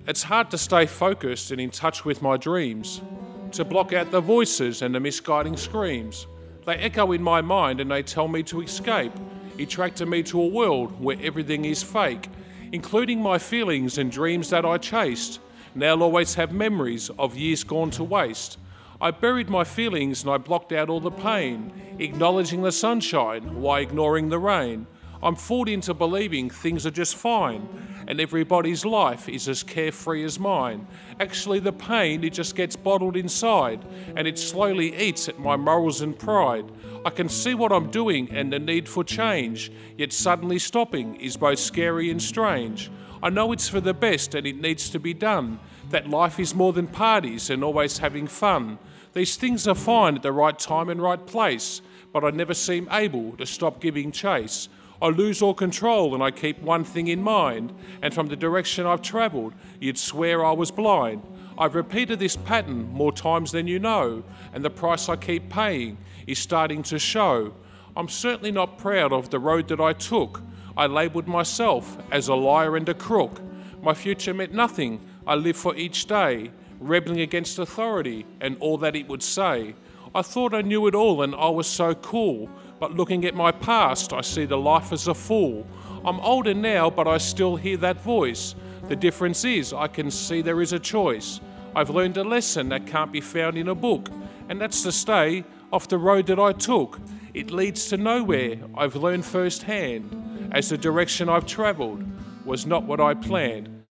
It's hard to stay focused and in touch with my dreams, to block out the voices and the misguiding screams. They echo in my mind and they tell me to escape, attracting me to a world where everything is fake, including my feelings and dreams that I chased. Now I'll always have memories of years gone to waste. I buried my feelings and I blocked out all the pain, acknowledging the sunshine while ignoring the rain. I'm fooled into believing things are just fine and everybody's life is as carefree as mine. Actually, the pain, it just gets bottled inside and it slowly eats at my morals and pride. I can see what I'm doing and the need for change, yet suddenly stopping is both scary and strange. I know it's for the best and it needs to be done, that life is more than parties and always having fun. These things are fine at the right time and right place, but I never seem able to stop giving chase. I lose all control and I keep one thing in mind, and from the direction I've travelled, you'd swear I was blind. I've repeated this pattern more times than you know, and the price I keep paying is starting to show. I'm certainly not proud of the road that I took. I labelled myself as a liar and a crook. My future meant nothing. I live for each day, rebelling against authority and all that it would say. I thought I knew it all and I was so cool, but looking at my past, I see the life as a fool. I'm older now, but I still hear that voice. The difference is I can see there is a choice. I've learned a lesson that can't be found in a book, and that's to stay off the road that I took. It leads to nowhere, I've learned firsthand, as the direction I've travelled was not what I planned.